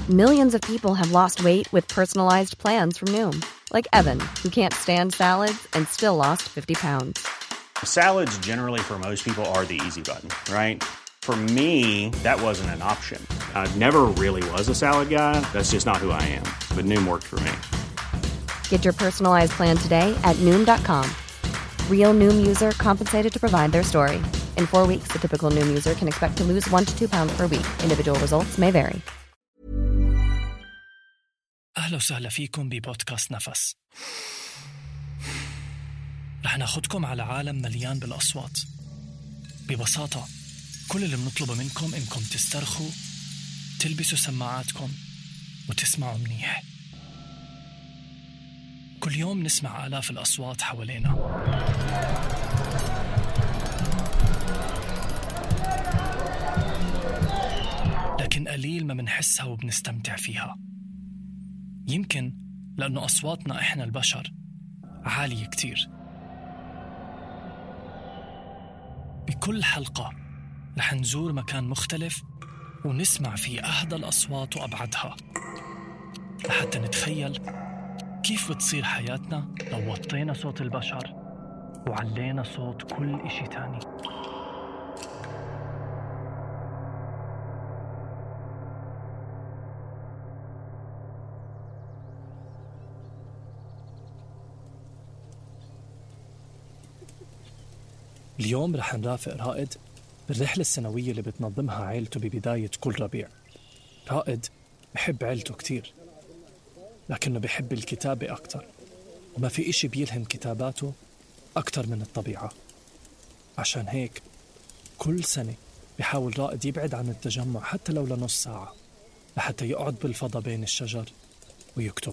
Millions of people have lost weight with personalized plans from Noom. Like Evan, who can't stand salads and still lost 50 pounds. Salads generally for most people are the easy button, right? For me, that wasn't an option. I never really was a salad guy. That's just not who I am. But Noom worked for me. Get your personalized plan today at Noom.com. Real Noom user compensated to provide their story. In 4 weeks, the typical Noom user can expect to lose 1 to 2 pounds per week. Individual results may vary. أهلا وسهلا فيكم ببودكاست نفس. رح ناخدكم على عالم مليان بالأصوات. ببساطة كل اللي بنطلبه منكم إنكم تسترخوا، تلبسوا سماعاتكم وتسمعوا منيح. كل يوم نسمع آلاف الأصوات حوالينا، لكن قليل ما منحسها وبنستمتع فيها. يمكن لأنه أصواتنا إحنا البشر عالية كتير. بكل حلقة رح نزور مكان مختلف ونسمع فيه أهدى الأصوات وأبعدها، لحتى نتخيل كيف بتصير حياتنا لو وطينا صوت البشر وعلينا صوت كل إشي تاني. اليوم رح نرافق رائد بالرحلة السنوية اللي بتنظمها عائلته ببداية كل ربيع. رائد بحب عائلته كتير، لكنه بحب الكتابة أكتر، وما في إشي بيلهم كتاباته أكتر من الطبيعة. عشان هيك كل سنة بيحاول رائد يبعد عن التجمع حتى لو لنص ساعة، لحتى يقعد بالفضاء بين الشجر ويكتب.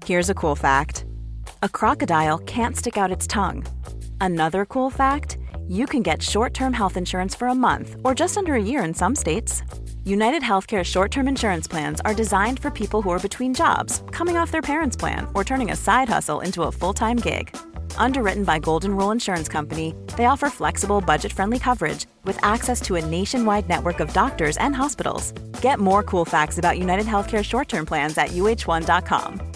Here's a cool fact. A crocodile can't stick out its tongue. Another cool fact, you can get short-term health insurance for a month or just under a year in some states. United Healthcare short-term insurance plans are designed for people who are between jobs, coming off their parents' plan, or turning a side hustle into a full-time gig. Underwritten by Golden Rule Insurance Company, they offer flexible, budget-friendly coverage with access to a nationwide network of doctors and hospitals. Get more cool facts about United Healthcare short-term plans at uh1.com.